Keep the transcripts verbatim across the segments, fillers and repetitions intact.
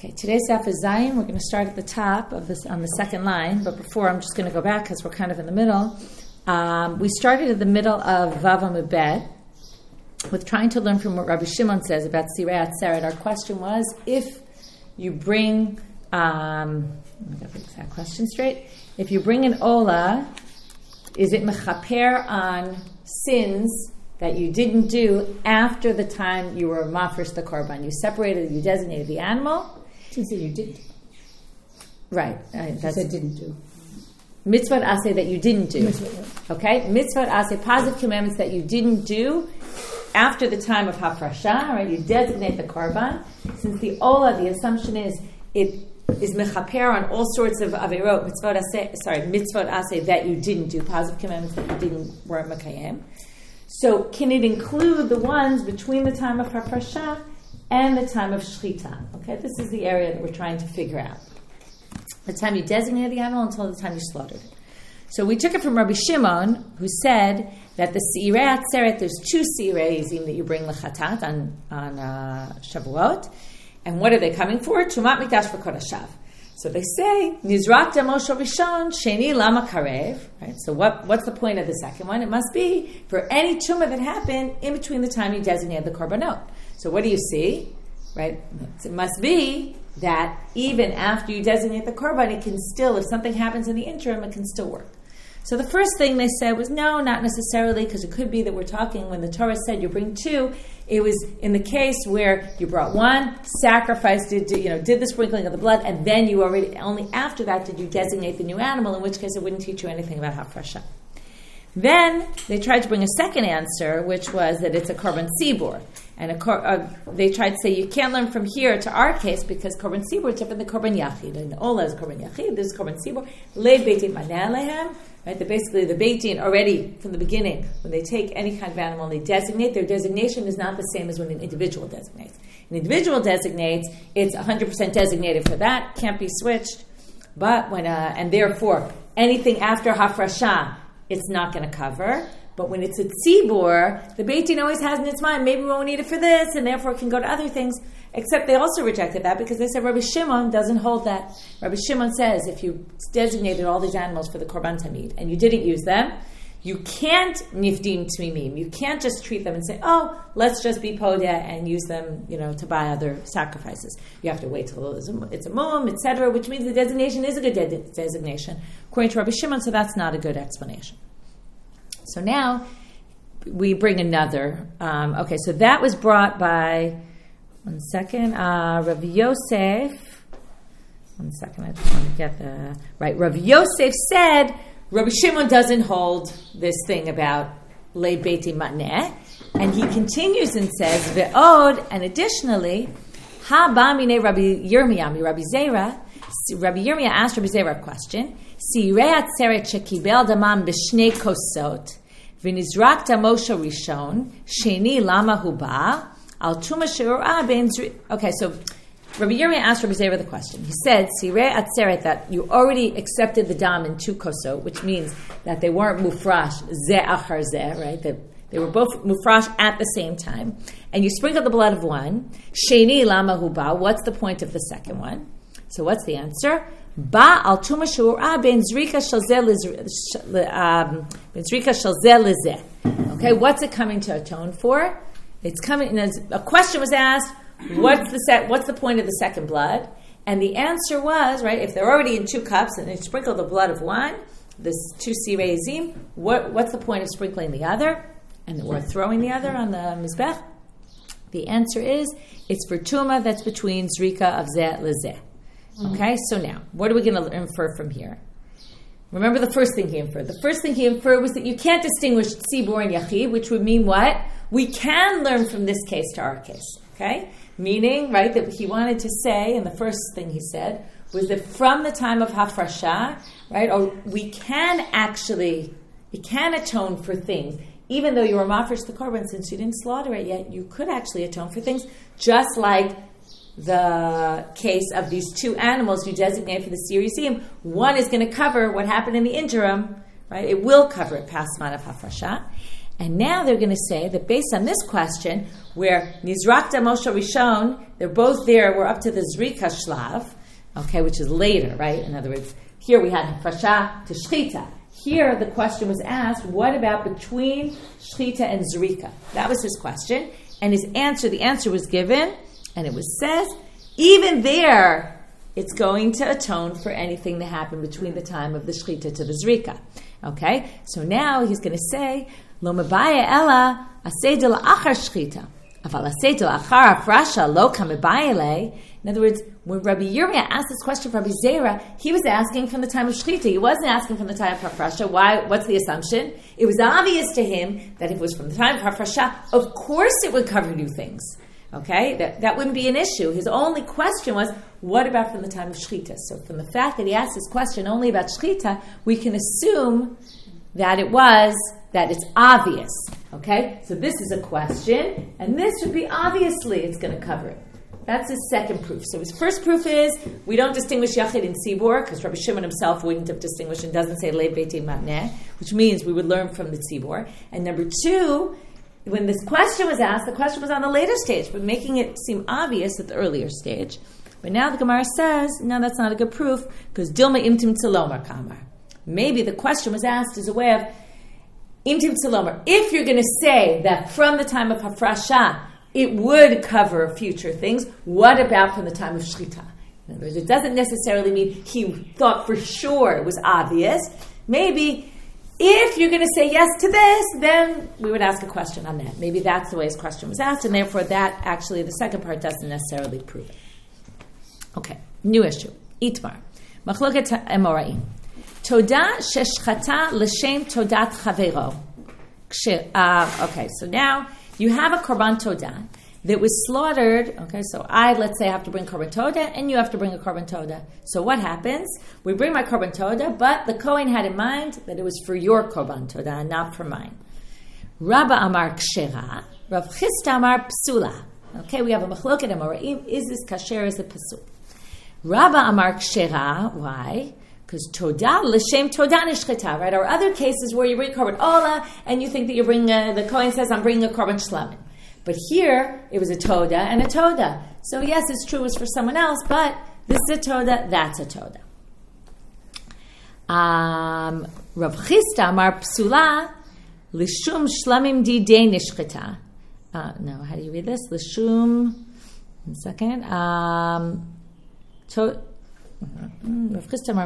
Okay, today's daf is Zayin. We're going to start at the top of this on the second line, but before I'm just going to go back because we're kind of in the middle. Um, we started at the middle of Vav Amud Bet with trying to learn from what Rabbi Shimon says about Sirei Atzeret. Our question was, if you bring, um, let me get the exact question straight. If you bring an Ola, is it mechaper on sins that you didn't do after the time you were mafresh the korban? You separated, you designated the animal. She said you did. Right. Uh, she said didn't do. Mitzvot aseh that you didn't do. Mitzvot, okay? Mitzvot aseh, positive commandments that you didn't do after the time of hafrasha, right? You designate the korban. Since the ola, the assumption is it is mechaper on all sorts of averot, mitzvot aseh, sorry, mitzvot aseh that you didn't do, positive commandments that you didn't, weren't mekayem. So can it include the ones between the time of hafrasha and the time of shchita? Okay, this is the area that we're trying to figure out. The time you designated the animal until the time you slaughtered it. So we took it from Rabbi Shimon, who said that the Sirei Atzeret, there's two Sirei Zim that you bring lechatat on, on uh, Shavuot. And what are they coming for? Tumat Mikdash v'Kodashav. So they say, Nizrak Damosho Rishon, Sheni Lama Karev. Right? So what, what's the point of the second one? It must be for any tumah that happened in between the time you designated the korbanot. So what do you see? Right? It must be that even after you designate the korban, it can still, if something happens in the interim, it can still work. So the first thing they said was, no, not necessarily, because it could be that we're talking, when the Torah said you bring two, it was in the case where you brought one, sacrificed, did, you know, did the sprinkling of the blood, and then you already, only after that did you designate the new animal, in which case it wouldn't teach you anything about hafrasha. Then they tried to bring a second answer, which was that it's a korban sibur. And a kor- uh, they tried to say you can't learn from here to our case because korban sibur is different than korban yachid. And Ola is korban yachid, this is korban sibur. Le beitin maneh lehem. Right? That basically the beitin already from the beginning, when they take any kind of animal and they designate, their designation is not the same as when an individual designates. An individual designates, it's one hundred percent designated for that, can't be switched. But when uh, and therefore anything after hafrasha, it's not going to cover. But when it's a tzibur, the Beit Din always has in its mind, maybe we won't need it for this, and therefore it can go to other things. Except they also rejected that because they said Rabbi Shimon doesn't hold that. Rabbi Shimon says if you designated all these animals for the Korban Tamid and you didn't use them, you can't nifdim tmimim. You can't just treat them and say, oh, let's just be podeh and use them, you know, to buy other sacrifices. You have to wait till it's a, it's a mum, et cetera, which means the designation is a good de- designation. According to Rabbi Shimon, so that's not a good explanation. So now we bring another. Um, okay, so that was brought by, one second, uh, Rav Yosef. One second, I just want to get the, right. Rav Yosef said, Rabbi Shimon doesn't hold this thing about le beiti matneh. And he continues and says, ve'od, and additionally, ha ba mine Rabbi Yirmiyah, Rabbi Zera, Rabbi Yirmiyah asked Rabbi Zera a question. Sirei atzeret shekibel damam b'shnei kosot v'nizrak damosho rishon sheni lama huba al tuma she'urah ben zri. Okay, so Rabbi Yirmiyah asked Rabbi Zera the question. He said, Sirei atzeret, that you already accepted the dam in two kosot, which means that they weren't mufrash ze achar ze, right? That they were both mufrash at the same time. And you sprinkled the blood of one. Sheni lama huba. What's the point of the second one? So what's the answer? Ba al tuma she'urah ben zrika shel zeh lezeh. Okay, what's it coming to atone for? It's coming. As a question was asked, what's the set? What's the point of the second blood? And the answer was, right, if they're already in two cups and they sprinkle the blood of one, this two sirei zim, what, what's the point of sprinkling the other and or throwing the other on the mizbech? The answer is it's for tuma that's between zrika of zeh lezeh. Okay, so now, what are we going to infer from here? Remember the first thing he inferred. The first thing he inferred was that you can't distinguish tzibur and yachid, which would mean what? We can learn from this case to our case. Okay? Meaning, right, that he wanted to say, and the first thing he said, was that from the time of hafrasha, right, or we can actually, we can atone for things. Even though you were mafresh the korban, since you didn't slaughter it yet, you could actually atone for things, just like the case of these two animals you designate for the Sirei. One is going to cover what happened in the interim, right? It will cover it past man of hafrasha. And now they're going to say that based on this question, where Nizrakta Moshe Rishon, they're both there, we're up to the Zrika Shlav, okay, which is later, right? In other words, here we had Hafrasha to Shchita. Here the question was asked, what about between Shchita and Zrika? That was his question. And his answer, the answer was given, and it was says, even there, it's going to atone for anything that happened between the time of the Shchita to the Zrika. Okay? So now he's going to say, Lo mebaya ela aseh de la'achar shchita. Aval aseh de la'achar hafrasha lo kamebaya le. In other words, when Rabbi Yirmiyah asked this question for Rabbi Zera, he was asking from the time of shchita. He wasn't asking from the time of hafrasha. Why? What's the assumption? It was obvious to him that if it was from the time of hafrasha, of course it would cover new things. Okay? That, that wouldn't be an issue. His only question was, what about from the time of shchita? So from the fact that he asked this question only about shchita, we can assume that it was, that it's obvious. Okay? So this is a question, and this would be obviously it's going to cover it. That's his second proof. So his first proof is, we don't distinguish Yachid and Tzibor, because Rabbi Shimon himself wouldn't have distinguished and doesn't say Lev Beit Matneh, which means we would learn from the Tzibor. And number two, when this question was asked, the question was on the later stage, but making it seem obvious at the earlier stage. But now the Gemara says, no, that's not a good proof, because Dilma Imtim Tzalomar Kamar. Maybe the question was asked as a way of Imtim Tzalomar. If you're going to say that from the time of Hafrasha, it would cover future things, what about from the time of Shchita? In other words, it doesn't necessarily mean he thought for sure it was obvious. Maybe if you're going to say yes to this, then we would ask a question on that. Maybe that's the way his question was asked, and therefore that actually, the second part doesn't necessarily prove it. Okay, new issue. Itmar. Machloket Emoraim. Toda sheshchata l'shem todat chavero. Okay, so now you have a korban toda that was slaughtered. Okay, so I, let's say, have to bring korban toda, and you have to bring a korban toda. So what happens? We bring my korban toda, but the Kohen had in mind that it was for your korban toda and not for mine. Rabba amar kshera, Rav Chisda amar psula. Okay, we have a machloket amoraim. Is this kasher? Is it pasul? Rabba amar kshera. Why? Because toda l'shem toda nishchita, right? Or other cases where you bring korban ola and you think that you bring a, the Kohen says I'm bringing a korban shlamim, but here it was a toda and a toda. So yes, it's true, it's for someone else, but this is a toda, that's a toda. Um, Rav Chisda amar psula l'shum shlamim didei nishchita. Uh, no, how do you read this? L'shum. One second. Um, to. It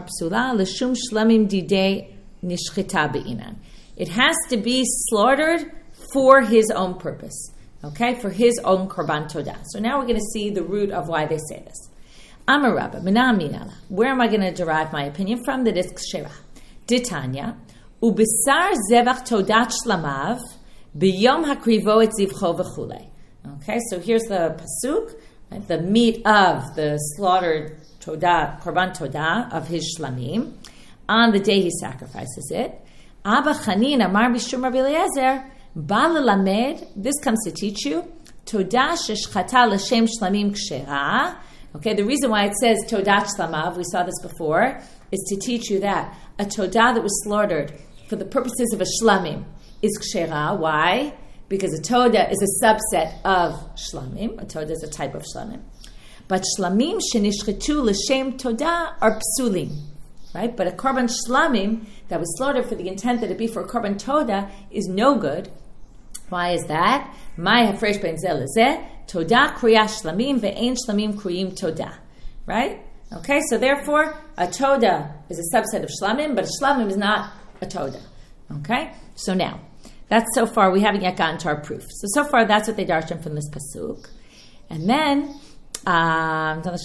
has to be slaughtered for his own purpose, okay, for his own korban todah. So now we're going to see the root of why they say this. Amar Rabba, where am I going to derive my opinion from? That is kshera. Ditanya, ubisar zevach todat shlamav b'yom hakrivo et zivcho v'chulei. Okay, so here's the pasuk, right, the meat of the slaughtered Todah, korban todah of his shlamim, on the day he sacrifices it. Abba Chanin amar b'shum Rabbi Eliezer, ba lelamed, this comes to teach you, todah sheshchata l'shem shlamim kshera. Okay, the reason why it says todah shlamav, we saw this before, is to teach you that a todah that was slaughtered for the purposes of a shlamim is kshera. Why? Because a todah is a subset of shlamim. A todah is a type of shlamim. But shlamim shenishchetu l'shem todah are psulim, right? But a korban shlamim that was slaughtered for the intent that it be for a korban todah is no good. Why is that? My hafresh ben zel lezeh todah kriya shlamim ve'ein shlamim kriyim todah, right? Okay, so therefore a todah is a subset of shlamim, but a shlamim is not a todah. Okay, so now that's so far we haven't yet gotten to our proof. So so far that's what they darshan from this pasuk, and then. Um, ah,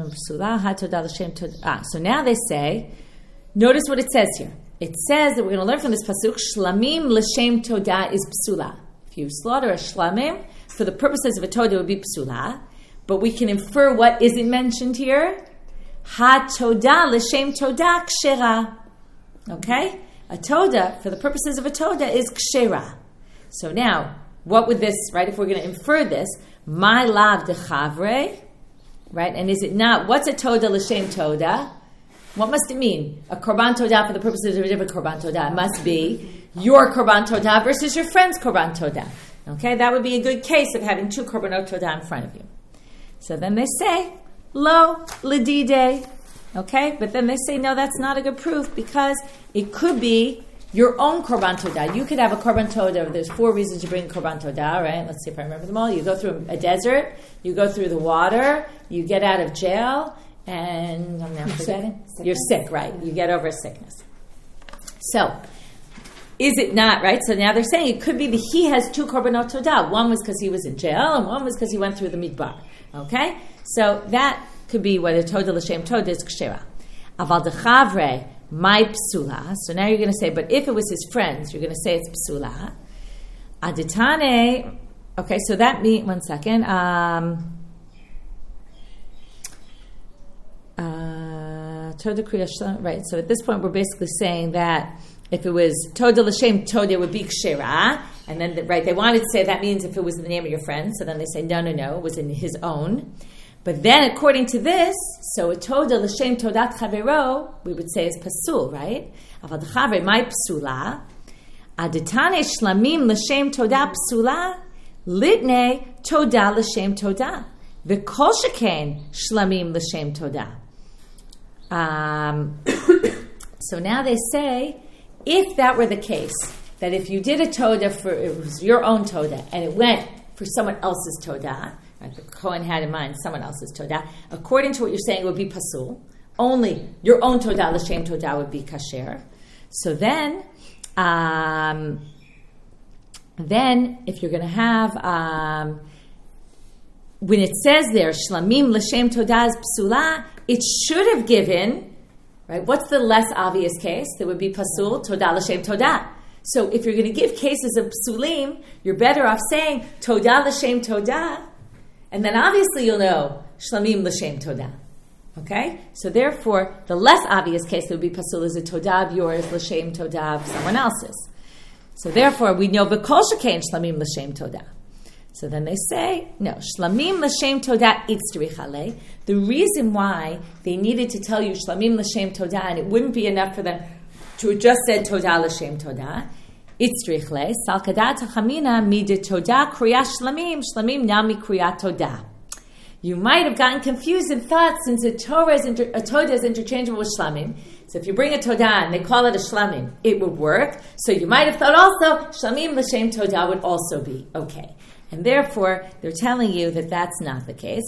so now they say, notice what it says here. It says that we're going to learn from this pasuk, shlamim l'shem todah is psula. If you slaughter a shlamim for the purposes of a todah, it would be psula. But we can infer what isn't mentioned here. Ha todah l'shem todah kshera. Okay? A todah, for the purposes of a todah, is kshera. So now, what would this, right, if we're going to infer this, my lav dechavre, right? And is it not, what's a todah l'shem todah? What must it mean? A korban todah for the purposes of a different korban todah. It must be your korban todah versus your friend's korban todah. Okay, that would be a good case of having two korbanot todah in front of you. So then they say, lo ledide. Okay, but then they say, no, that's not a good proof because it could be your own korban todah. You could have a korban todah. There's four reasons you bring korban todah, right? Let's see if I remember them all. You go through a desert, you go through the water, you get out of jail, and I'm now forgetting. Sick. You're sick, right? You get over a sickness. So, is it not, right? So now they're saying it could be that he has two korbanot todah. One was because he was in jail, and one was because he went through the midbar. Okay? So that could be whether todah l'shem todah is kshera. Aval dechavre, my psula. So now you're going to say, but if it was his friends, you're going to say it's psula. Aditane. Okay, so that means, one second. Um, uh, todah kriya, right. So at this point, we're basically saying that if it was todah l'shem todah, it would be kshera. And then, the, right, they wanted to say that means if it was in the name of your friend. So then they say, no, no, no, it was in his own. But then, according to this, so a todah l'shem todat chavero, we would say is pasul, right? Avad chaver, my psula. Aditane shlamim l'shem todah psula, litne todah l'shem todah. V'kol sheken shlamim l'shem todah. Um, so now they say, if that were the case, that if you did a todah for, it was your own todah, and it went for someone else's todah, right, the Kohen had in mind someone else's todah, according to what you're saying, it would be pasul. Only your own todah, l'shem todah, would be kasher. So then, um, then if you're going to have, um, when it says there, shlamim l'shem todah is psula, it should have given, right, what's the less obvious case? That would be pasul, todah l'shem todah. So if you're going to give cases of psulim, you're better off saying todah l'shem todah, and then obviously you'll know shlamim l'shem todah. Okay? So therefore, the less obvious case that would be pasul is a todah of yours, l'shem todah of someone else's. So therefore, we know v'kol shekain shlamim l'shem todah. So then they say, no, shlamim l'shem todah itzrichale. The reason why they needed to tell you shlamim l'shem todah, and it wouldn't be enough for them to have just said todah l'shem todah, itzrichle, salkadat hachamina mide todah kriya shlamim, shlamim nami kriya todah. You might have gotten confused and thought, since a Torah is inter- a todah is interchangeable with shlamim, so if you bring a todah and they call it a shlamim, it would work. So you might have thought also shlamim l'shem todah would also be okay. And therefore, they're telling you that that's not the case.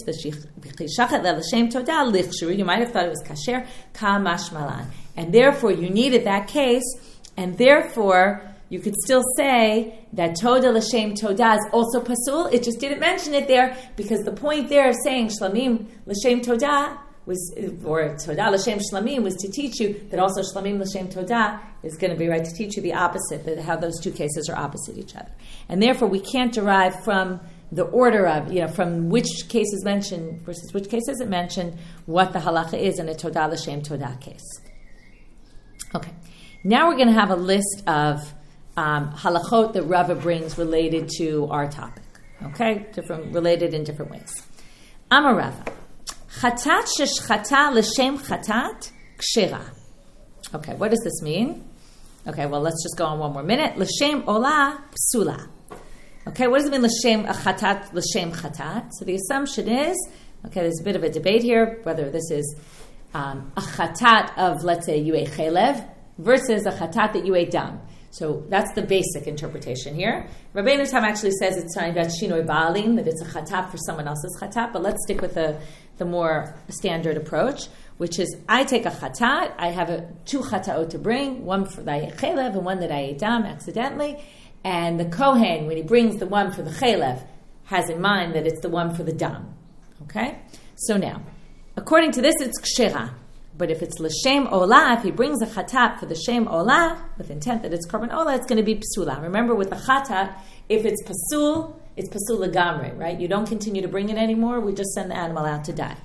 You might have thought it was kasher, ka mashmalan. And therefore, you needed that case, and therefore, you could still say that todah l'shem todah is also pasul. It just didn't mention it there, because the point there of saying shlamim l'shem todah was, or todah l'shem shlamim, was to teach you that also shlamim l'shem todah is going to be right to teach you the opposite, that how those two cases are opposite each other. And therefore, we can't derive from the order of, you know, from which case is mentioned versus which case isn't mentioned, what the halacha is in a todah l'shem todah case. Okay. Now we're going to have a list of um, halachot that Rava brings related to our topic. Okay? Different, related in different ways. Amar Rava. Chatat sheshchata l'shem chatat kshera. Okay, what does this mean? Okay, well, let's just go on one more minute. L'shem olah psula. Okay, what does it mean, l'shem chatat, l'shem chatat? So the assumption is, okay, there's a bit of a debate here, whether this is um, a chatat of, let's say, you ate chelev, versus a chatat that you ate dam. So that's the basic interpretation here. Rabbeinu Tam actually says it's talking about shinoi ba'alim, that it's a chatat for someone else's chatat, but let's stick with the, the more standard approach, which is I take a chatat, I have a, two chataot to bring, one for that I ate chelev and one that I ate dam accidentally, and the kohen, when he brings the one for the chelev, has in mind that it's the one for the dam. Okay? So now, according to this, it's kshera. But if it's l'shem olah, if he brings a chatat for the shem olah, with intent that it's korban olah, it's going to be psula. Remember, with the chatat, if it's pasul, it's pasul legamre, right? You don't continue to bring it anymore, we just send the animal out to die.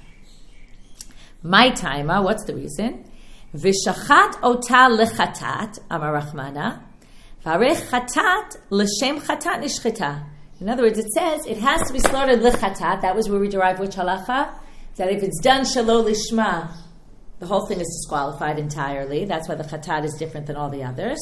My taima, what's the reason? V'shachat ota lechatat, amar Rachmana, v'arech chatat l'shem chatat nishchita. In other words, it says it has to be slaughtered lechatat. That was where we derive which halacha? That if it's done shelo lishma, the whole thing is disqualified entirely. That's why the chatat is different than all the others.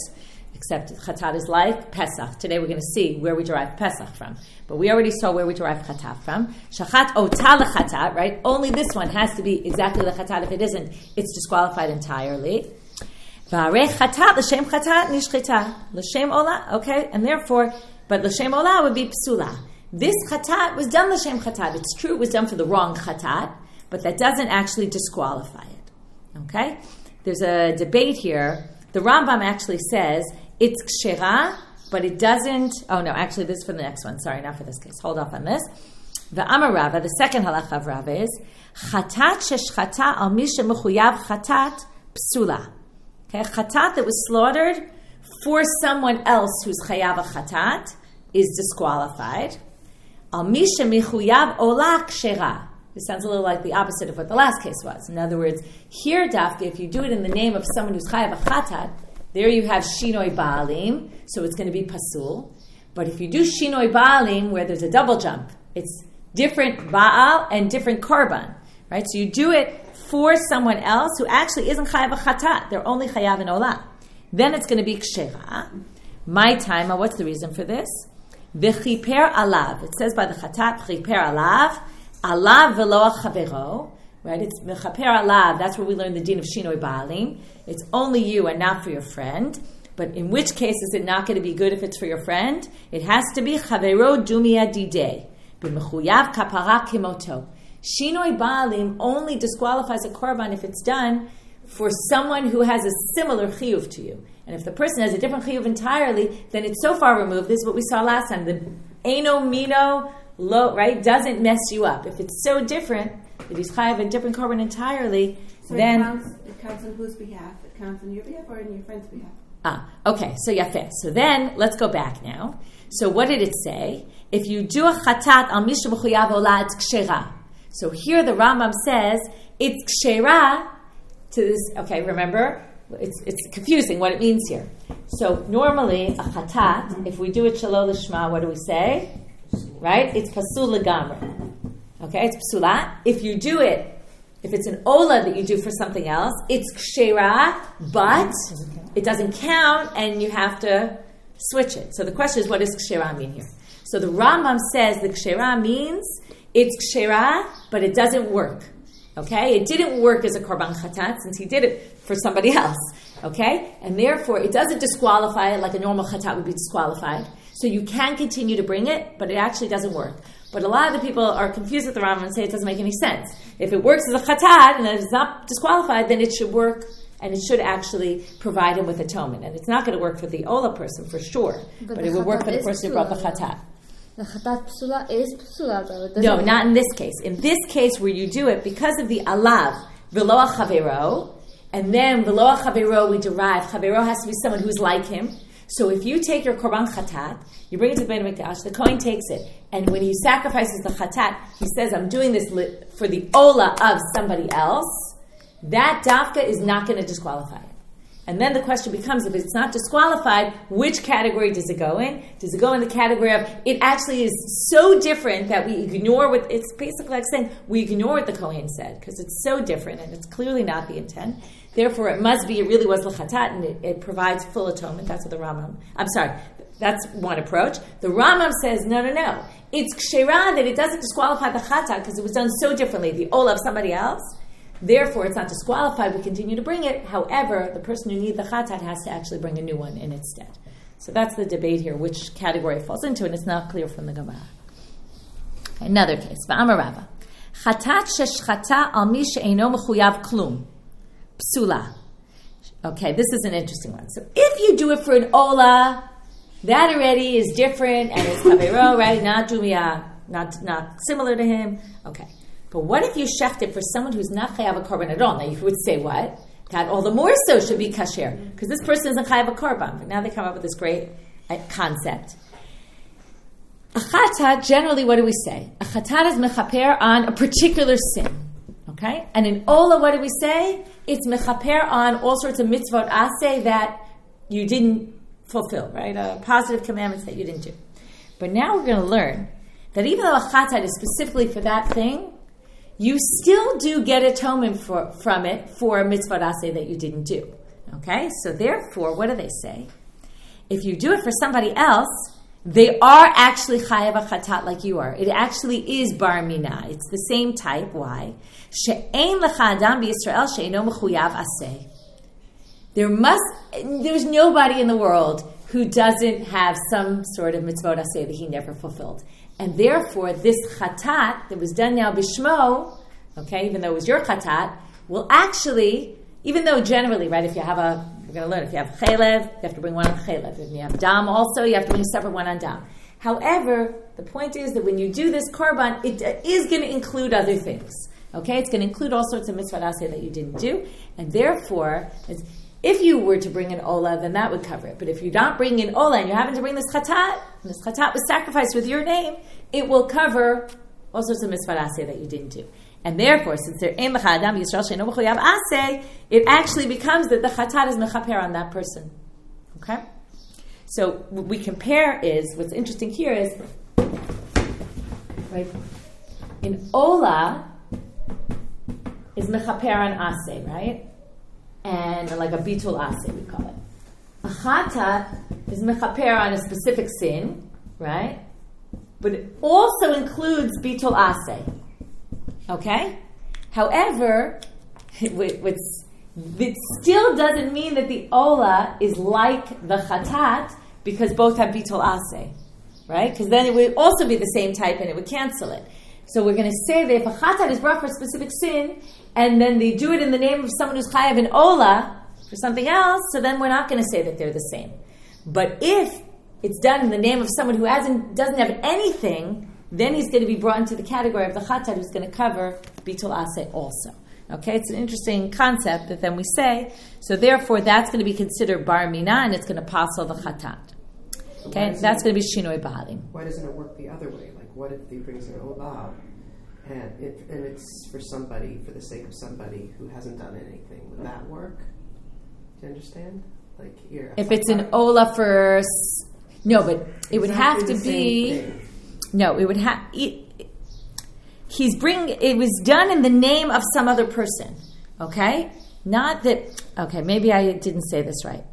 except chatat is like Pesach. Today we're going to see where we derive Pesach from. But we already saw where we derive chatat from. Shachat ota lechatat, right? Only this one has to be exactly lechatat. If it isn't, it's disqualified entirely. V'arei chatat l'shem chatat nishchita. L'shem ola, okay? And therefore, but l'shem ola would be psula. This chatat was done l'shem chatat. It's true it was done for the wrong chatat, but that doesn't actually disqualify it. Okay? There's a debate here. The Rambam actually says it's kshera, but it doesn't. Oh no, actually, this is for the next one. Sorry, not for this case. Hold off on this. The Amar Rava, the second halacha of Rava is chatat sheshchata al mi shemechuyav chatat psula. Okay, chatat that was slaughtered for someone else who's chayav a chatat is disqualified. Al mi shemechuyav ola kshera. This sounds a little like the opposite of what the last case was. In other words, here, Dafka, if you do it in the name of someone who's chayav a chatat, there you have shinoi baalim, so it's going to be pasul. But if you do shinoi baalim, where there's a double jump, it's different baal and different korban, right? So you do it for someone else who actually isn't chayav a chatat. They're only chayav in olah. Then it's going to be kshera. My time, what's the reason for this? V'chiper alav. It says by the chatat, v'chiper alav. Alav velo chavero, right? It's mechaper alav. That's where we learn the din of shinoi baalim. It's only you and not for your friend. But in which case is it not going to be good if it's for your friend? It has to be chavero dumia didei b'mechuyav kapara kimoto. Shinoi baalim only disqualifies a korban if it's done for someone who has a similar chiyuv to you. And if the person has a different chiyuv entirely, then it's so far removed. This is what we saw last time. The eno mino. Low, right, doesn't mess you up. If it's so different, if he's chayav a different korban entirely, so then... it counts, it counts on whose behalf? It counts on your behalf or on your friend's behalf? Ah, okay, so yafeh. So then, let's go back now. So what did it say? If you do a chatat al misha mechuyav olah, it's kshera. So here the Rambam says, it's kshera to this... Okay, remember? It's it's confusing what it means here. So normally, a chatat, if we do it shalol lishma, what do we say? Right? It's pasul legamre. Okay? It's psula. If you do it, if it's an ola that you do for something else, it's kshera, but it doesn't count and you have to switch it. So the question is, what does kshera mean here? So the Rambam says the kshera means it's kshera, but it doesn't work. Okay? It didn't work as a korban chatat since he did it for somebody else. Okay? And therefore, it doesn't disqualify it like a normal chatat would be disqualified. So you can continue to bring it, but it actually doesn't work. But a lot of the people are confused with the Rambam and say it doesn't make any sense. If it works as a chatat and it's not disqualified, then it should work and it should actually provide him with atonement. And it's not going to work for the Ola person for sure, but, but it would work for the person who brought the chatat. The chatat psula is psula though. No, not in this case. In this case where you do it because of the alav, v'lo chavero, and then v'lo chavero we derive, chavero has to be someone who's like him. So if you take your korban chatat, you bring it to the Beit HaMikdash, the Kohen takes it, and when he sacrifices the chatat, he says, I'm doing this for the ola of somebody else, that dafka is not going to disqualify it. And then the question becomes, if it's not disqualified, which category does it go in? Does it go in the category of, it actually is so different that we ignore what, it's basically like saying, we ignore what the Kohen said, because it's so different, and it's clearly not the intent. Therefore, it must be, it really was l'chatat, and it, it provides full atonement. That's what the Rambam, I'm sorry, that's one approach. The Rambam says, no, no, no. It's kshera that it doesn't disqualify the chatat because it was done so differently, the ola of somebody else. Therefore, it's not disqualified. We continue to bring it. However, the person who needs the chatat has to actually bring a new one in its stead. So that's the debate here, which category it falls into, and it's not clear from the Gemara. Another case, V'amar Rava. Chatat sheshchata al mi she'eino mechuyav klum. Psula. Okay, this is an interesting one. So if you do it for an ola, that already is different, and it's chavero, right? Not dumia, not not similar to him. Okay. But what if you sheft it for someone who's not chayav a korban at all? Now you would say what? That all the more so should be kasher, because this person isn't chayav a korban. But now they come up with this great uh, concept. A chatat, generally, what do we say? A chatat is mechaper on a particular sin. Okay? And in ola, what do we say? It's mechaper on all sorts of mitzvot aseh that you didn't fulfill, right? Uh, positive commandments that you didn't do. But now we're going to learn that even though a chatat is specifically for that thing, you still do get atonement for, from it for a mitzvot aseh that you didn't do. Okay? So therefore, what do they say? if you do it for somebody else, they are actually chayav a chatat like you are. It actually is bar mina. It's the same type. Why? She'ein lecha adam b'Yisrael she'eino mechuyav aseh. There must, there's nobody in the world who doesn't have some sort of mitzvot aseh that he never fulfilled. And therefore, this chatat that was done now bishmo, okay, even though it was your chatat, will actually, even though generally, right, if you have a, we're going to learn, if you have chaylev, you have to bring one on chaylev. If you have dam also, you have to bring a separate one on dam. However, the point is that when you do this korban, it is going to include other things. Okay, it's going to include all sorts of mitzvot aseh that you didn't do, and therefore, if you were to bring an olah, then that would cover it. But if you're not bringing an olah and you happen to bring this chatat, and this chatat was sacrificed with your name, it will cover all sorts of mitzvot aseh that you didn't do. And therefore, since there ain't lecha adam Yisrael she'eino mechuyav aseh, it actually becomes that the chatat is mechaper on that person. Okay? So what we compare is, what's interesting here is, right, in olah is mechaper on aseh, right? And like a bitul aseh, we call it. A chatat is mechaper on a specific sin, right? But it also includes bitul aseh. Okay? However, what's, it still doesn't mean that the olah is like the chatat because both have bitul aseh, right? Because then it would also be the same type and it would cancel it. So we're going to say that if a chatat is brought for a specific sin, and then they do it in the name of someone who's chayav in olah for something else, so then we're not going to say that they're the same. But if it's done in the name of someone who hasn't doesn't have anything, then he's going to be brought into the category of the chatat who's going to cover bitul aseh also. Okay, it's an interesting concept that then we say, so therefore that's going to be considered bar mina and it's going to passel the chatat. Okay, so that's going to be shinoi ba'alim. Why doesn't it work the other way? Like, what if he brings an olah and, it, and it's for somebody, for the sake of somebody who hasn't done anything? Would that work? Do you understand? Like here, if it's an olah for no, but it would have to be no. It would have. He's bringing. It was done in the name of some other person. Okay, not that. Okay, maybe I didn't say this right.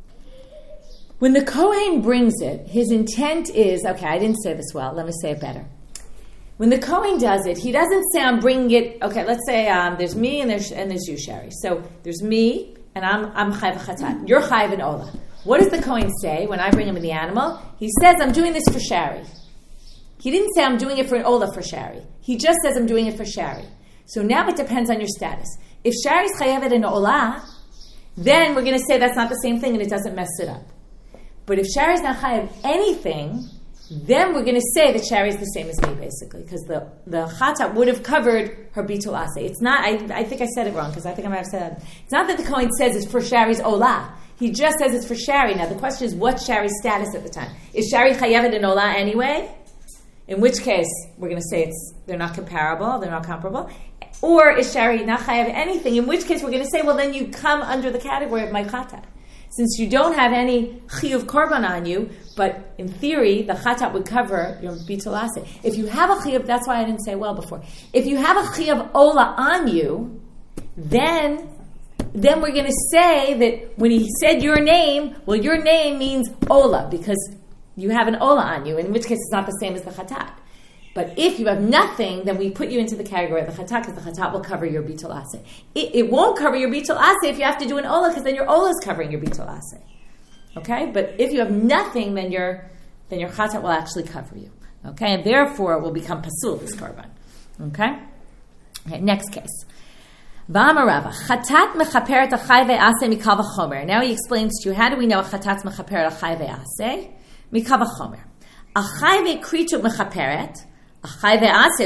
When the Kohen brings it, his intent is, okay, I didn't say this well, let me say it better. When the Kohen does it, he doesn't say, I'm bringing it, okay, let's say um, there's me and there's and there's you, Sherry. So there's me, and I'm I'm chayv chatat. You're chayv and olah. What does the Kohen say when I bring him in the animal? He says, I'm doing this for Sherry. He didn't say, I'm doing it for an olah for Sherry. He just says, I'm doing it for Sherry. So now it depends on your status. If Sherry's chayav in olah, then we're going to say that's not the same thing and it doesn't mess it up. But if Shari's not chayav anything, then we're going to say that Shari's the same as me, basically, because the, the chatat would have covered her bitul aseh. It's not, I, I think I said it wrong, because I think I might have said that. It's not that the Kohen says it's for Shari's olah. He just says it's for Shari. Now, the question is, what's Shari's status at the time? Is Shari chayav in olah anyway? In which case, we're going to say it's they're not comparable, they're not comparable. Or is Shari not chayav anything? In which case, we're going to say, well, then you come under the category of my chatat. Since you don't have any chiyuv korban on you, but in theory, the chatat would cover your bitul aseh. If you have a chiyuv, that's why I didn't say well before. If you have a chiyuv olah on you, then, then we're going to say that when he said your name, well, your name means olah, because you have an olah on you, in which case it's not the same as the chatat. But if you have nothing, then we put you into the category of the chatat, because the chatat will cover your bitul aseh. It, it won't cover your bitul aseh if you have to do an olah, because then your olah is covering your bitul aseh. Okay? But if you have nothing, then your then your chatat will actually cover you. Okay? And therefore, it will become pasul, this korban. Okay? Okay, next case. V'amarava, chatat mechaperet achai ve'aseh mikal v'chomer. Now he explains to you, how do we know chatat mechaperet achai ve'aseh? Mikal v'chomer. Achai ve'kritu mechaperet. Okay,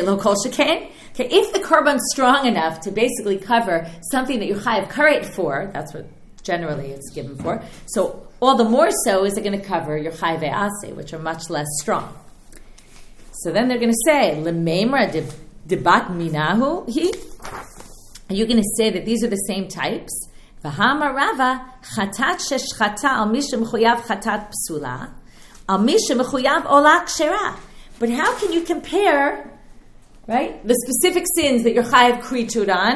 if the korban's strong enough to basically cover something that you chayav karet for, that's what generally it's given for, so all the more so is it going to cover your chayav ve'aseh, which are much less strong. So then they're going to say, L'meimra debat minahu hi. Are you going to say that these are the same types? V'hama rava chatat sheshchata al misha mechuyav chatat psula al misha mechuyav olah kshera. But how can you compare, right, the specific sins that you're chayav kritud on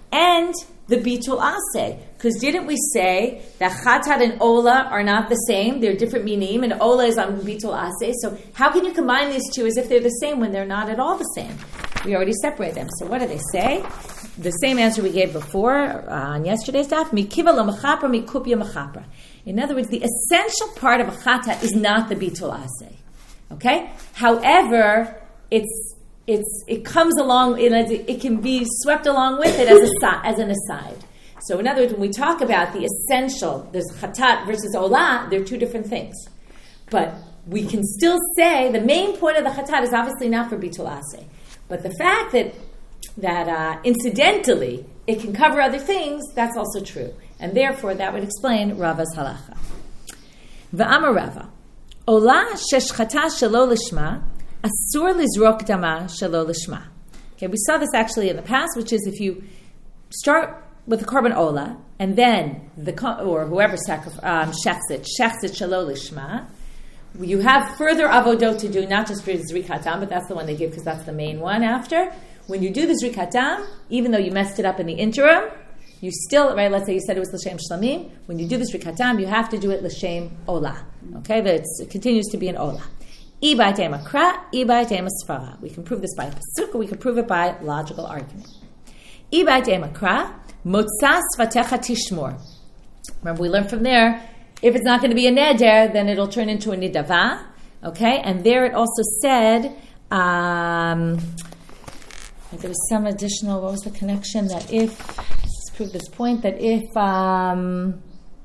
and the bitul aseh. Because didn't we say that chatat and ola are not the same? They're different minim, and ola is on bitul aseh. So how can you combine these two as if they're the same when they're not at all the same? We already separate them. So what do they say? The same answer we gave before uh, on yesterday's daf. Mikiva lo mechapra, mikupya mechapra. In other words, the essential part of a chatat is not the bitul aseh. Okay? However, it's it's it comes along, it, it can be swept along with it as a as an aside. So in other words, when we talk about the essential, there's chatat versus olah, they're two different things. But we can still say the main point of the chatat is obviously not for bitul aseh. But the fact that that uh, incidentally it can cover other things, that's also true. And therefore that would explain Rava's halacha. V'amar Rava, olah sheshchata shelo lishma, asur lizrok dama shelo lishma. Okay, we saw this actually in the past, which is if you start with the korban olah, and then the or whoever sacrifices um, shechs it, shechs it shelo lishma, you have further avodot to do, not just for zrikat dam, but that's the one they give because that's the main one after. When you do the zrikat dam, even though you messed it up in the interim, you still, right, let's say you said it was l'shem shlamim, when you do the zrikat dam, you have to do it l'shem olah. Okay, that it continues to be an olah. Ibai tema kra, ibai tema svara. We can prove this by a pasuk, or we can prove it by logical argument. Ibai tema kra, motzas vatecha tishmor. Remember, we learned from there, if it's not going to be a neder, then it'll turn into a nidava. Okay, and there it also said, um, there was some additional, what was the connection? That if, let's prove this point, that if, um,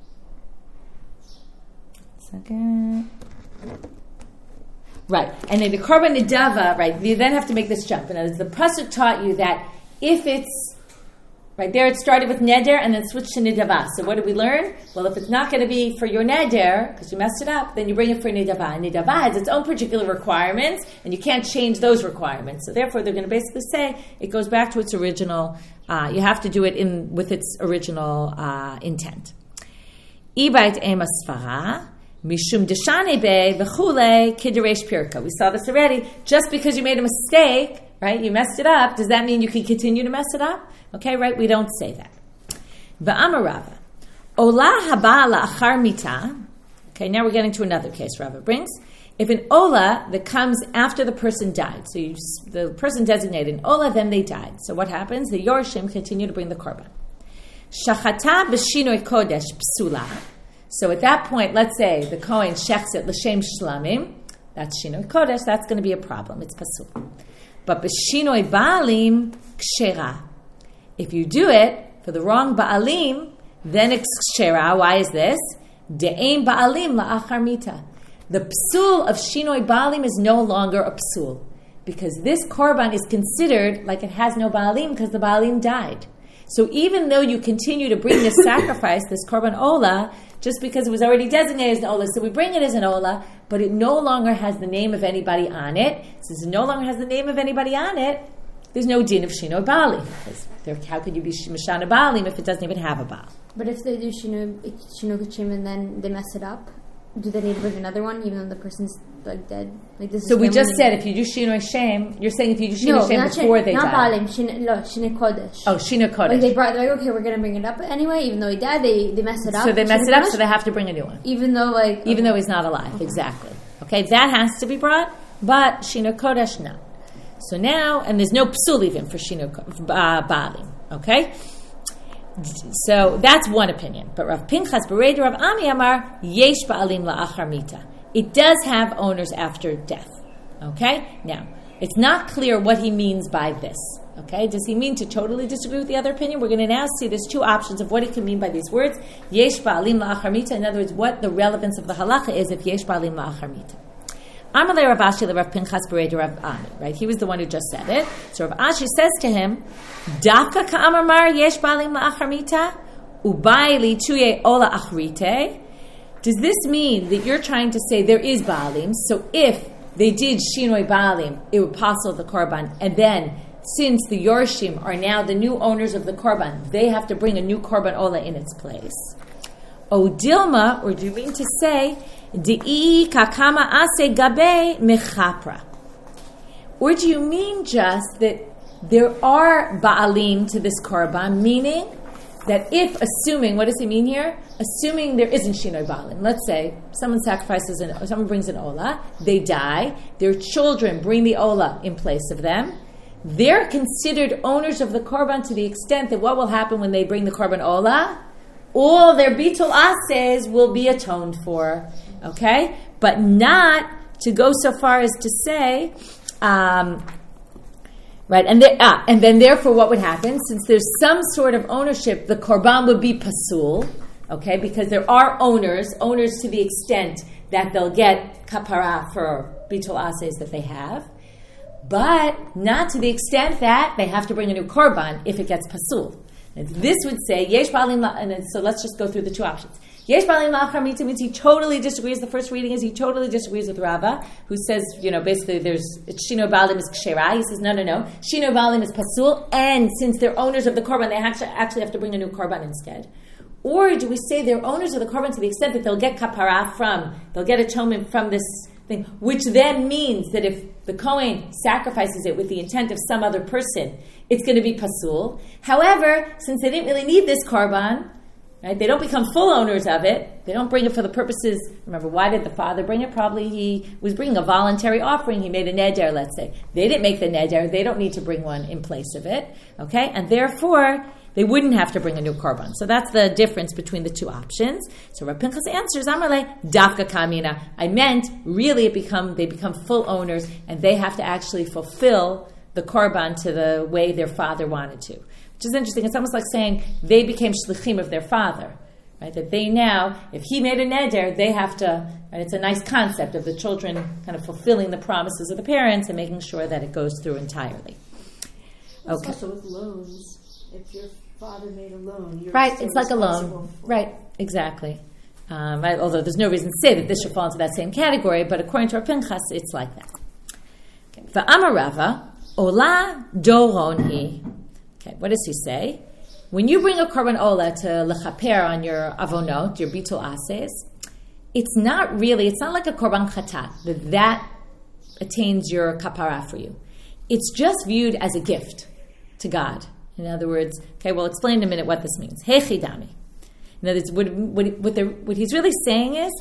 second, right, and in the korban nidava, right, you then have to make this jump. And as the pasuk taught you that if it's, right there it started with neder and then switched to nidava. So what did we learn? Well, if it's not going to be for your neder, because you messed it up, then you bring it for nidava. And nidava has its own particular requirements, and you can't change those requirements. So therefore, they're going to basically say it goes back to its original, uh, you have to do it in with its original uh, intent. Ibait ema sfara, mishum deshane be v'chule kiduresh pirka. We saw this already. Just because you made a mistake, right, you messed it up, does that mean you can continue to mess it up? Okay, right? We don't say that. V'amar Rava, olah haba la'achar mita. Okay, now we're getting to another case Rava brings. If an olah that comes after the person died, so you, the person designated an olah, then they died. So what happens? The yorshim continue to bring the korban. Shachata b'shinoi kodesh psula. So at that point, let's say the kohen shechs it l'shem shlamim. That's shinoi kodesh. That's going to be a problem. It's pasul. But b'shinoi baalim kshera. If you do it for the wrong baalim, then it's kshera. Why is this? De'ein baalim la'achar mita. The psul of shinoi baalim is no longer a psul because this korban is considered like it has no baalim because the baalim died. So even though you continue to bring this sacrifice, this korban olah, just because it was already designated as an olah, so we bring it as an olah, but it no longer has the name of anybody on it. Since it no longer has the name of anybody on it, there's no din of shinoi baalim. Because how could you be mishana baalim if it doesn't even have a baal? But if they do shinoi kachim and then they mess it up, do they need to bring another one even though the person's like dead? Like this. So is we just said if you do shinoi shem, you're saying if you do shinoi no, shem not before shin, they not die. Not baalim, shin, no, shinoi kodesh. Oh, shinoi kodesh. Like they brought, they're like, okay, we're going to bring it up anyway, even though he died, they, they mess it up. So they mess it up, so they have to bring a new one. Even though like... Even okay. though he's not alive, okay. Exactly. Okay, that has to be brought, but shinoi kodesh, no. So now, and there's no psul even for shinoi uh, baalim, okay? So that's one opinion. But Rav Pinchas Bereder Rav Ami Amar yesh baalim la'achar mita. It does have owners after death. Okay? Now, it's not clear what he means by this. Okay? Does he mean to totally disagree with the other opinion? We're going to now see there's two options of what he can mean by these words. Yesh ba'alim la'achar mita. In other words, what the relevance of the halacha is if yesh ba'alim la'achar mita. Amalei Rav Ashi le Rav Pinchas Bereder Rav Ami. Right? He was the one who just said it. So Rav Ashi says to him, Dafka ka'amar mar yesh ba'alim la'achar mita ubai li tuye ola achrite. Does this mean that you're trying to say there is baalim? So if they did shinoi baalim, it would passel the korban, and then since the yorshim are now the new owners of the korban, they have to bring a new korban ola in its place. O dilma, or do you mean to say di'i kakama ase gabe mechapra? Or do you mean just that there are ba'alim to this korban, meaning that if, assuming, what does he mean here? Assuming there isn't shinoi ba'alim. Let's say someone sacrifices, an, or someone brings an olah, they die, their children bring the olah in place of them. They're considered owners of the korban to the extent that what will happen when they bring the korban olah? All their bitul ases will be atoned for, okay? But not to go so far as to say, um, right? And there, ah, and then therefore, what would happen? Since there's some sort of ownership, the korban would be pasul, okay? Because there are owners, owners to the extent that they'll get kapara for bitul ases that they have, but not to the extent that they have to bring a new korban if it gets pasul. And this would say, yesh ba'alim, and then, so let's just go through the two options. Yesh ba'alim la'achar mitzvah means he totally disagrees. The first reading is he totally disagrees with Rava, who says, you know, basically there's, shino ba'alim is kshera. He says, no, no, no. Shino ba'alim is pasul, and since they're owners of the korban, they actually, actually have to bring a new korban instead. Or do we say they're owners of the korban to the extent that they'll get kapara from, they'll get atonement from this thing, which then means that if the Kohen sacrifices it with the intent of some other person, it's going to be pasul. However, since they didn't really need this korban, right, they don't become full owners of it. They don't bring it for the purposes. Remember, why did the father bring it? Probably he was bringing a voluntary offering. He made a neder, let's say. They didn't make the neder. They don't need to bring one in place of it. Okay, and therefore they wouldn't have to bring a new korban. So that's the difference between the two options. So Rav Pinchas answers, Amarle, Dafka Kamina. I meant, really it become they become full owners, and they have to actually fulfill the korban to the way their father wanted to. Which is interesting. It's almost like saying they became shlichim of their father. Right? That they now, if he made a neder, they have to, and it's a nice concept of the children kind of fulfilling the promises of the parents and making sure that it goes through entirely. Okay. It's also with loans. If your father made a loan, you're right, still it's like a loan. responsible for it. Right, exactly. Um, right, although there's no reason to say that this should fall into that same category, but according to our Pinchas, it's like that. Okay. Va'amar Rava, ola doron hi. Okay, what does he say? When you bring a korban ola to lechaper on your avonot, your bitul ases, it's not really, it's not like a korban chatat, that that attains your kapara for you. It's just viewed as a gift to God. In other words, okay, we'll explain in a minute what this means. Hechidami. In other words, what, what, what, the, what he's really saying is,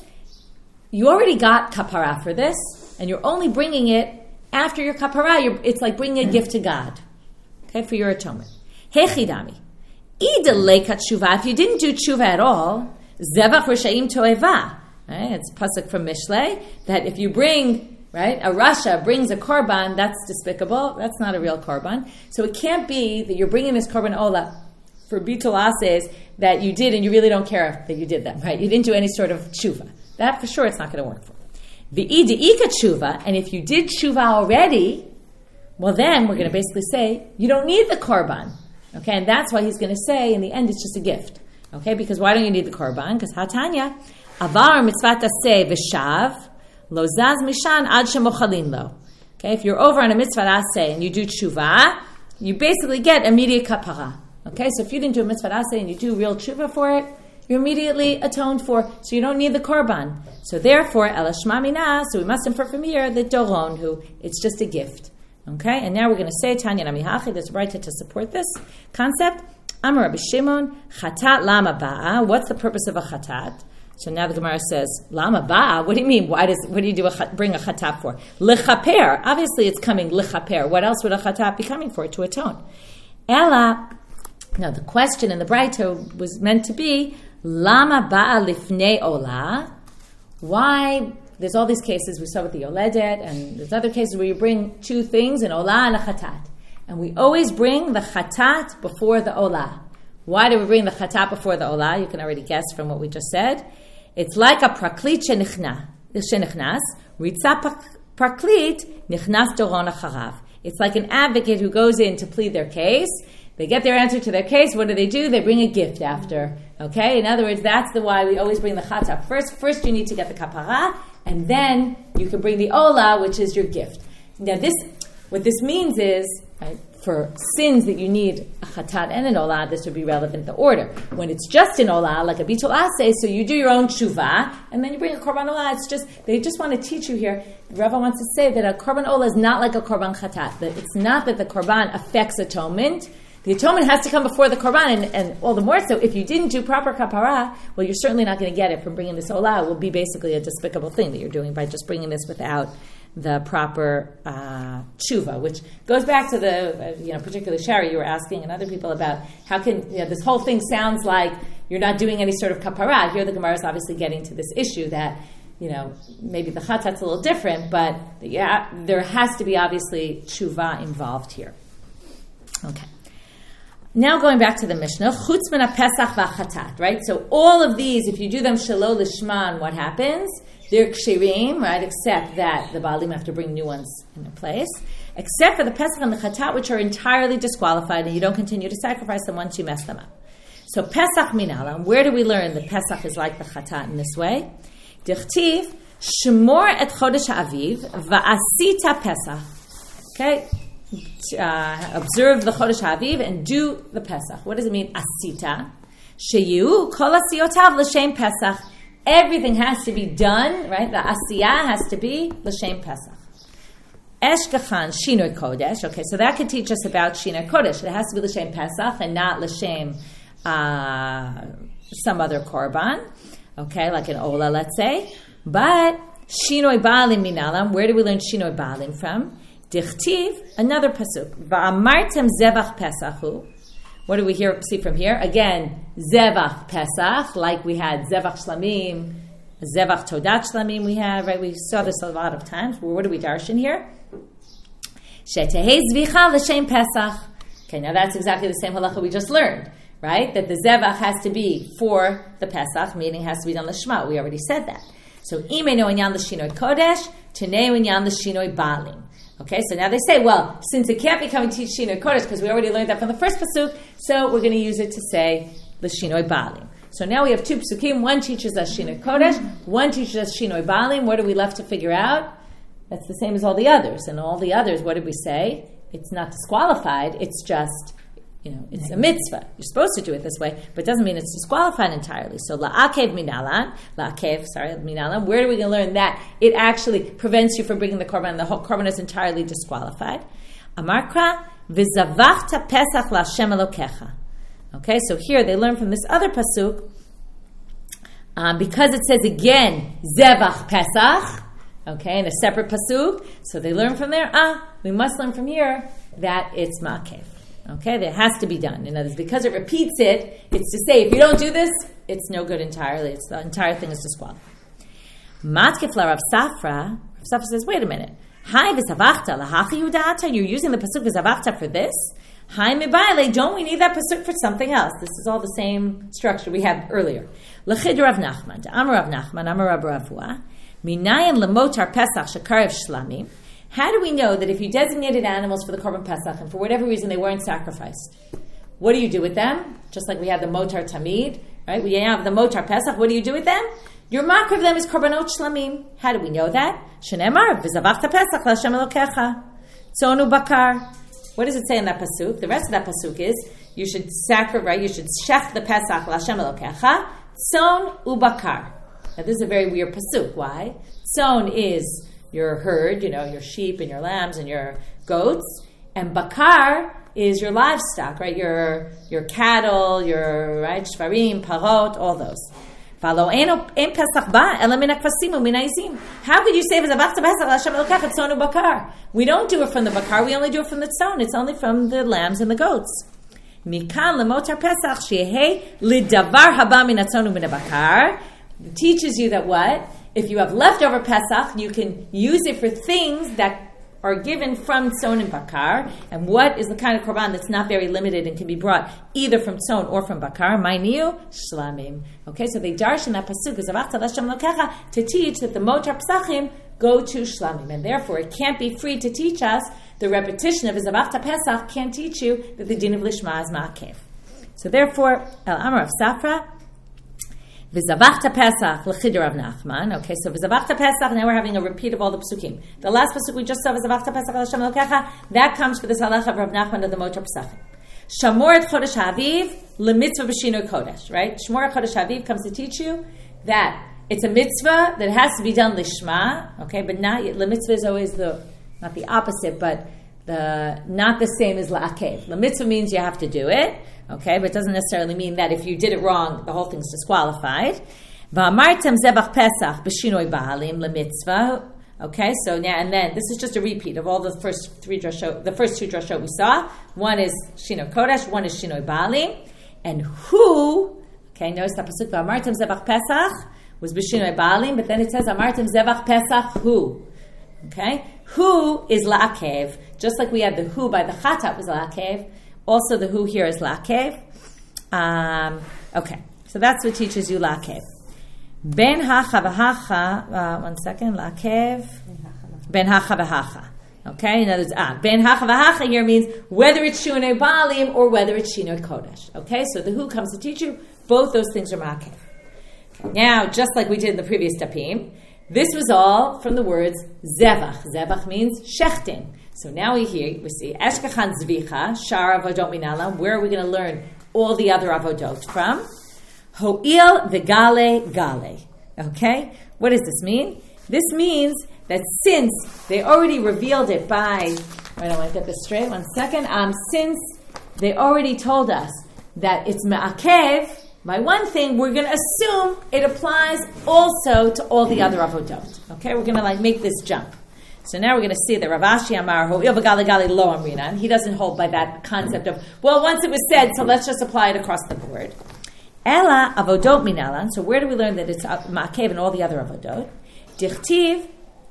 you already got kapara for this, and you're only bringing it after your kapara. You're, it's like bringing a gift to God, okay, for your atonement. Hechidami. Idalekat tshuva. If you didn't do tshuva at all, zevach r'shaim toeva. Right? It's a pasuk from Mishlei that if you bring, right, a rasha brings a korban, that's despicable. That's not a real korban. So it can't be that you're bringing this korban ola for bitul ases that you did and you really don't care that you did them, right? You didn't do any sort of tshuva. That for sure it's not going to work for. The ideika tshuva, and if you did tshuva already, well then we're going to basically say you don't need the korban. Okay, and that's why he's going to say in the end it's just a gift. Okay, because why don't you need the korban? Because hatanya, avar mitzvat aseh v'shav, lo zaz mishan ad shemochalin lo. Okay, if you're over on a mitzvah aseh and you do tshuva, you basically get immediate kapara. Okay, so if you didn't do a mitzvah aseh and you do real tshuva for it, you're immediately atoned for, so you don't need the korban. So therefore, el shma mina, so we must infer from here that doron, who it's just a gift. Okay, and now we're going to say Tanya Namihachi. There's a right to support this concept. Amar Rabbi Shimon, chatat lama ba'a. What's the purpose of a chatat? So now the Gemara says, lama ba'a. What do you mean? Why does what do you do a, bring a chatat for? Lechaper. Obviously, it's coming lechaper. What else would a chatat be coming for? To atone. Ella. Now the question in the Braita was meant to be lama ba'a lifnei olah. Why? There's all these cases we saw with the Yoledet, and there's other cases where you bring two things, an olah and a chatat. And we always bring the chatat before the olah. Why do we bring the chatat before the olah? You can already guess from what we just said. It's like a praklit shenichnas. Ritza praklit nichnas doron acharav. It's like an advocate who goes in to plead their case. They get their answer to their case. What do they do? They bring a gift after. Okay? In other words, that's the why we always bring the chatat first. First, you need to get the kapara, and then you can bring the olah, which is your gift. Now, this, what this means is, right, for sins that you need a chatat and an olah, this would be relevant, the order. When it's just an olah, like a bitul aseh, so you do your own tshuva, and then you bring a korban olah. It's just, they just want to teach you here, Rava wants to say that a korban olah is not like a korban chatat. That it's not that the korban affects atonement. The atonement has to come before the korban, and, and all the more so, if you didn't do proper kapara, well, you're certainly not going to get it from bringing this olah. It will be basically a despicable thing that you're doing by just bringing this without the proper uh, tshuva, which goes back to the, uh, you know, particularly Shari, you were asking, and other people about how can, you know, this whole thing sounds like you're not doing any sort of kapara. Here the Gemara is obviously getting to this issue that, you know, maybe the chatat's a little different, but yeah, there has to be obviously tshuva involved here. Okay. Now going back to the Mishnah, chutz min ha-pesach va-chatat, right? So all of these, if you do them shelo lishman, what happens? They're kshirim, right? Except that the Baalim have to bring new ones in their place. Except for the Pesach and the Chatat, which are entirely disqualified, and you don't continue to sacrifice them once you mess them up. So Pesach minalam, where do we learn that Pesach is like the Chatat in this way? Dichtiv, shmor et chodesh ha'aviv, va'asita Pesach. Okay? Uh, observe the Chodesh ha'aviv and do the Pesach. What does it mean, asita? Sheyu kol asiyotav l'shem Pesach. Everything has to be done, right? The asiyah has to be l'shem Pesach. Eshkachan shinoi kodesh. Okay, so that could teach us about shinoi kodesh. It has to be l'shem Pesach and not l'shem uh, some other korban. Okay, like an ola, let's say. But shinoi baalim minalam. Where do we learn shinoi baalim from? Dichtiv, another pasuk. Va'amartem zevach Pesachu. What do we hear, see from here? Again, Zevach Pesach, like we had Zevach Shlamim, Zevach Todat Shlamim we had, right? We saw this a lot of times. Well, what do we darshan here? Shetehei Zvicha L'Shem Pesach. Okay, now that's exactly the same halacha we just learned, right? That the Zevach has to be for the Pesach, meaning it has to be done L'Shma. We already said that. So, Imeno Inyan L'Shinoi Kodesh, Teneu Inyan L'Shinoi Baalim. Okay, so now they say, well, since it can't be coming to Shinoi Kodesh, because we already learned that from the first pasuk, so we're going to use it to say the Shinoi Baalim. So now we have two pasukim. One teaches us Shinoi Kodesh, one teaches us Shinoi Baalim. What are we left to figure out? That's the same as all the others. And all the others, what did we say? It's not disqualified. It's just, you know, it's a mitzvah. You're supposed to do it this way, but it doesn't mean it's disqualified entirely. So la'akev minalan, la'akev, sorry, minalan, where are we going to learn that it actually prevents you from bringing the korban? The whole korban is entirely disqualified. Amarkra, v'zavachta pesach la'Hashem Elokecha. Okay, so here they learn from this other pasuk, um, because it says again, zevach pesach, okay, in a separate pasuk, so they learn from there, ah, we must learn from here that it's ma'akev. Okay, that has to be done. In other words, because it repeats it, it's to say, if you don't do this, it's no good entirely. It's the entire thing is disqualified. Matkefla Rav Safra, Rav Safra says, wait a minute. Hi v'zavachta lahachi udata. You're using the pasuk v'zavachta for this? Hi mebaile. Don't we need that pasuk for something else? This is all the same structure we had earlier. L'chid Rav Nachman, Amar Rav Nachman, Amar Rav Ravua, minayin lemotar pesach shekarev shlamim. How do we know that if you designated animals for the Korban Pesach and for whatever reason they weren't sacrificed, what do you do with them? Just like we had the Motar Tamid, right? We have the Motar Pesach. What do you do with them? Your mark of them is Korbanot Shlamim. How do we know that? Shenemar, v'zavachta Pesach l'Hashem Elokecha. Tzonu bakar. What does it say in that pasuk? The rest of that pasuk is you should sacrifice, right? You should shech the Pesach l'Hashem Elokecha. Tzon ubakar. Now this is a very weird pasuk. Why? Tzon is your herd, you know, your sheep and your lambs and your goats, and bakar is your livestock, right? Your your cattle, your right shvarim, parot, all those. How could you say bakar? We don't do it from the bakar. We only do it from the tzon. It's only from the lambs and the goats. It teaches you that what? If you have leftover Pesach, you can use it for things that are given from tzon and bakar. And what is the kind of korban that's not very limited and can be brought either from tzon or from bakar? Ma'iniu shlamim. Okay, so they darsh in that pasuk to teach that the motar pesachim go to shlamim, and therefore it can't be free to teach us. The repetition of Zavachta Pesach can't teach you that the din of lishma is ma'akev. So therefore, El Amar of Safra. V'zavachta Pesach l'chidr Rav Nachman. Okay, so v'zavachta Pesach, now we're having a repeat of all the psukim. The last pasuk we just saw, v'zavachta Pesach Hashem Elokecha, that comes for this halacha of Rav Nachman of the Motor Pesachim. Shamor et Chodesh Haviv l'mitzvah b'shinoi kodesh, right? Shmor et Chodesh Haviv comes to teach you that it's a mitzvah that has to be done lishma, okay, but not, the mitzvah is always the, not the opposite, but the not the same as la'akev. The mitzvah means you have to do it, okay, but it doesn't necessarily mean that if you did it wrong, the whole thing's disqualified. V'amartem zebach pesach b'shinoi ba'alim l'mitzvah. Okay, so now and then this is just a repeat of all the first three drashot, the first two drashot we saw. One is Shinoi Kodesh, one is Shinoi Baalim, and who? Okay, notice the pasuk Amartem Zevach Pesach was b'Shinoi Baalim, but then it says Amartem Zevach Pesach who? Okay, who is la'akev? Just like we had the who by the Chatat was la'akev, also the who here is la'akev. Um, okay, so that's what teaches you la'akev. Ben hacha v'hacha, uh, one second, la'akev. Ben hacha v'hacha. Okay, in other words, ah, ben hacha v'hacha here means whether it's shinoi baalim or whether it's shinoi kodesh. Okay, so the who comes to teach you, both those things are ma'akev. Okay, now, just like we did in the previous dapim, this was all from the words zevach. Zevach means shechting. So now we hear, we see, eshkachan zvicha, shar avodot minalam. Where are we going to learn all the other avodot from? Ho'il v'gale gale. Okay? What does this mean? This means that since they already revealed it by, wait, I want to get this straight, one second. Um, since they already told us that it's ma'akev, by one thing, we're going to assume it applies also to all the other avodot. Okay? We're going to like make this jump. So now we're going to see that Rav Ashi Amar Ho'il v'gale gale lo amrinan. He doesn't hold by that concept of, well, once it was said, so let's just apply it across the board. Ela avodot minalan. So where do we learn that it's ma'akev and all the other avodot? Dichtiv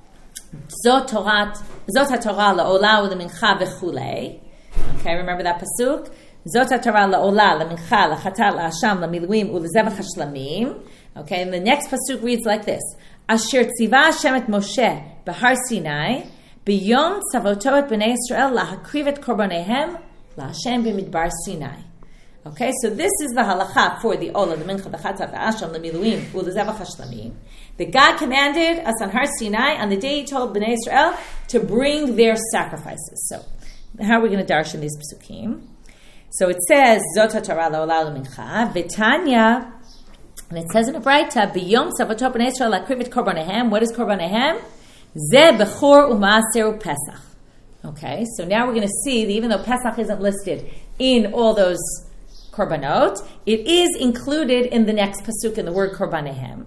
zot Torat zot haTorah la'olah u'lemincha v'chulei. Okay, remember that pasuk? Zot haTorah la'olah lemincha lachatat la'asham lamiluim u'lezevach hashlamim. Okay, and the next pasuk reads like this: Asher tziva Hashem et Moshe b'Har Sinai b'yom tzavoto et b'nei Yisrael lahakriv et korbanehem la'Hashem b'midbar Sinai. Okay, so this is the halacha for the olah, the mincha, the chatzah, the asham, the miluim, u'lezevach hashlamim. That God commanded us on Har Sinai on the day He told Bnei Israel to bring their sacrifices. So, how are we going to darshan these psukim? So it says, Zot haTorah la'olah u'lemincha, v'tanya, and it says in a brayta, b'yom tzavoto Bnei Israel lakriv et korbanehem. What is korbanehem? Zeh bechor u'maaser u'pesach. Okay, so now we're going to see that even though Pesach isn't listed in all those korbanot, it is included in the next pasuk in the word korbanehem.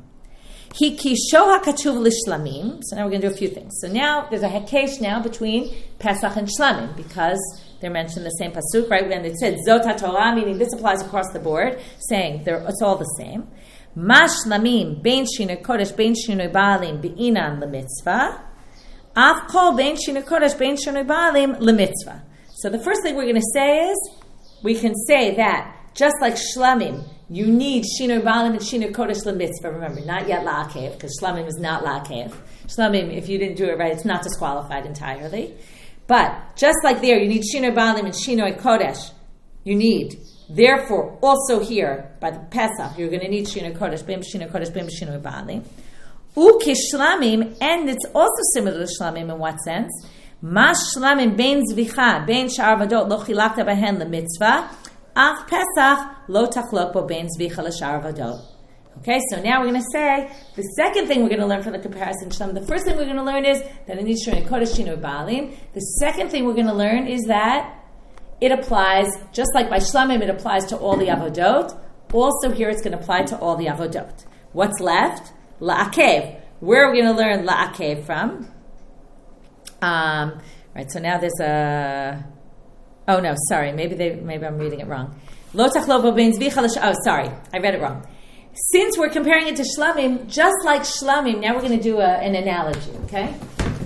Hi ki shoha katuv lishlamim. So now we're going to do a few things. So now there's a hekesh now between Pesach and Shlamim because they're mentioned in the same pasuk, right? When it said Zot HaTorah, meaning this applies across the board, saying they're, it's all the same. Ma shlamim bein shinoi kodesh bein shinoi baalim beinan lemitzvah. Af kol bein shinoi kodesh bein shinoi baalim lemitzvah. So the first thing we're going to say is we can say that just like shlamim, you need shinoi baalim and shinoi kodesh lemitzvah. Remember, not yet la'akev, because shlamim is not la'akev. Shlamim, if you didn't do it right, it's not disqualified entirely. But just like there, you need shinoi baalim and shinoi kodesh. You need, therefore, also here by the Pesach, you're going to need shinoi kodesh, bim shinoi kodesh, bim shinoi baalim. Uki shlamim, and it's also similar to shlamim in what sense? Ma shlamim bein zvicha bein sha'ar vadot lo chilakta behen lemitzvah. Af Pesach lo tachlok bo bein zvicha l'shar vadot. Okay, so now we're going to say the second thing we're going to learn from the comparison shlam. The first thing we're going to learn is that it needs shinoi kodesh, shinoi baalim. The second thing we're going to learn is that it applies just like by shlamim, it applies to all the avodot. Also here, it's going to apply to all the avodot. What's left? La'akev. Where are we going to learn la'akev from? Um, right. So now there's a. Oh no, sorry. Maybe they. Maybe I'm reading it wrong. Lo tachlo bo bein zvicha l'sh. Oh, sorry, I read it wrong. Since we're comparing it to shlamim, just like shlamim, now we're going to do a, an analogy. Okay.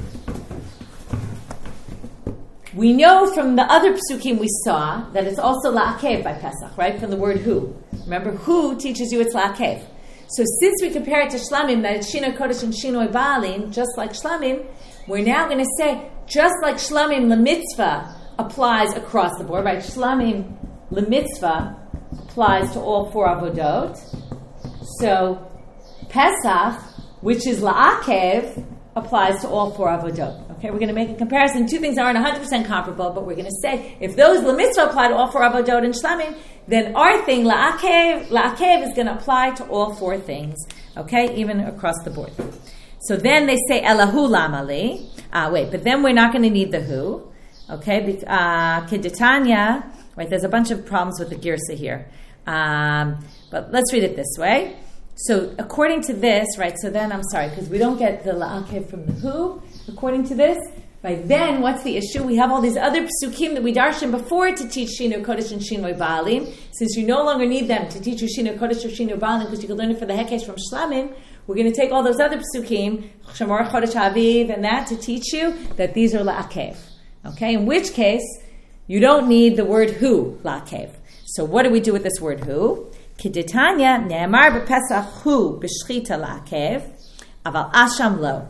We know from the other psukim we saw that it's also la'akev by Pesach, right? From the word who. Remember, who teaches you it's la'akev. So since we compare it to shlamim, that it's shinoi kodesh and shinoi baalim, just like shlamim, we're now going to say, just like shlamim lemitzvah applies across the board, right? Shlamim lemitzvah applies to all four avodot. So Pesach, which is la'akev, applies to all four avodot. Okay, we're going to make a comparison. Two things aren't one hundred percent comparable, but we're going to say if those lemitzvah apply to all four avodot and shlamim, then our thing la'akev, la'akev is going to apply to all four things. Okay, even across the board. So then they say elahu lamali. Ah, wait, but then we're not going to need the who. Okay, uh, kedetanya. Right, there's a bunch of problems with the girsa here, um, but let's read it this way. So according to this, right, so then, I'm sorry, because we don't get the la'akev from the who, according to this, right, then what's the issue? We have all these other psukim that we darshan before to teach Shinu Kodesh and Shinu Baalim. Since you no longer need them to teach you Shinu Kodesh or Shinu Baalim, because you can learn it for the Hekesh from Shlamim, we're going to take all those other psukim, Shemor Chodesh Aviv, and that, to teach you that these are la'akev. Okay, in which case, you don't need the word who, la'akev. So what do we do with this word who? Kedetanya ne'amar b'Pesach hu b'shchita la'akev, aval asham lo.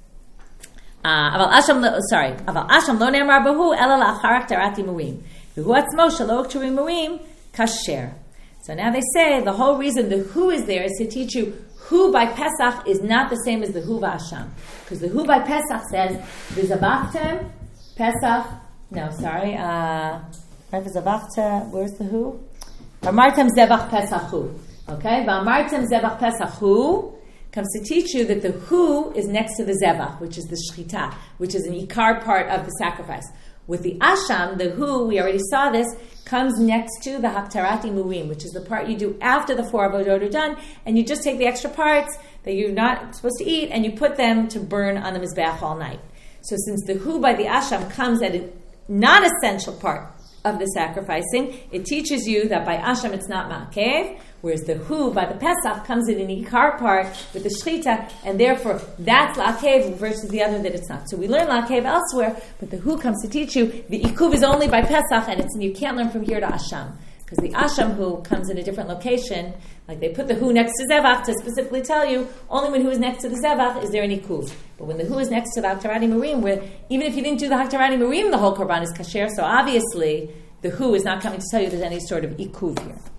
Aval asham lo, sorry, aval asham lo ne'amar b'hu ela la'acharak tarati muim. V'hu atzmo shelo k'turi muim kasher. So now they say the whole reason the who is there is to teach you who by Pesach is not the same as the who v'asham. Because the who by Pesach says, v'zavachtem Pesach, no, sorry, uh, v'zavachtem, where's the who? V'amartem zevach Pesachu. Okay? V'amartem zevach Pesachu comes to teach you that the who is next to the zevach, which is the shchita, which is an ikar part of the sacrifice. With the asham, the who, we already saw this, comes next to the haktarati muim, which is the part you do after the four avodot are done, and you just take the extra parts that you're not supposed to eat, and you put them to burn on the mizbeach all night. So since the who by the asham comes at a non-essential part of the sacrificing, it teaches you that by asham it's not ma'akev, whereas the who by the Pesach comes in an ikar part with the shchita, and therefore that's la'akev versus the other that it's not. So we learn la'akev elsewhere, but the who comes to teach you the ikuv is only by Pesach, and it's you can't learn from here to asham. Because the asham who comes in a different location, like they put the who next to zevach to specifically tell you only when who is next to the zevach is there an ikuv. But when the who is next to the haktarati murim, where even if you didn't do the haktarati murim, the whole korban is kasher. So obviously the who is not coming to tell you there's any sort of ikuv here.